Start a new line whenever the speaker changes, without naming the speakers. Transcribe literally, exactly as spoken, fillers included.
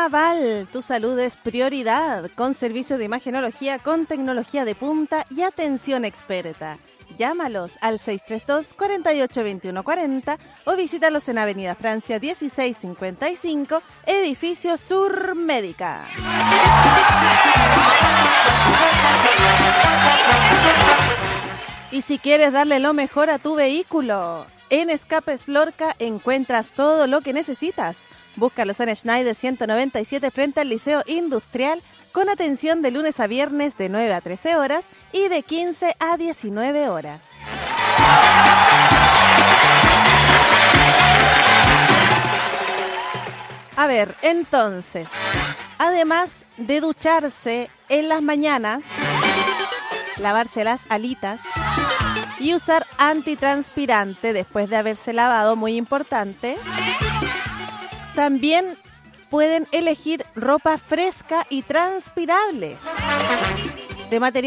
Naval, tu salud es prioridad, con servicios de imagenología con tecnología de punta y atención experta. Llámalos al seis tres dos, cuatro ocho dos uno cuatro cero o visítalos en Avenida Francia dieciséis cincuenta y cinco, Edificio Sur Médica. Y si quieres darle lo mejor a tu vehículo, en Escapes Lorca encuentras todo lo que necesitas. Búscalos en Schneider ciento noventa y siete frente al Liceo Industrial, con atención de lunes a viernes de nueve a trece horas y de quince a diecinueve horas. A ver, entonces, además de ducharse en las mañanas, lavarse las alitas y usar antitranspirante después de haberse lavado, muy importante, también pueden elegir ropa fresca y transpirable de material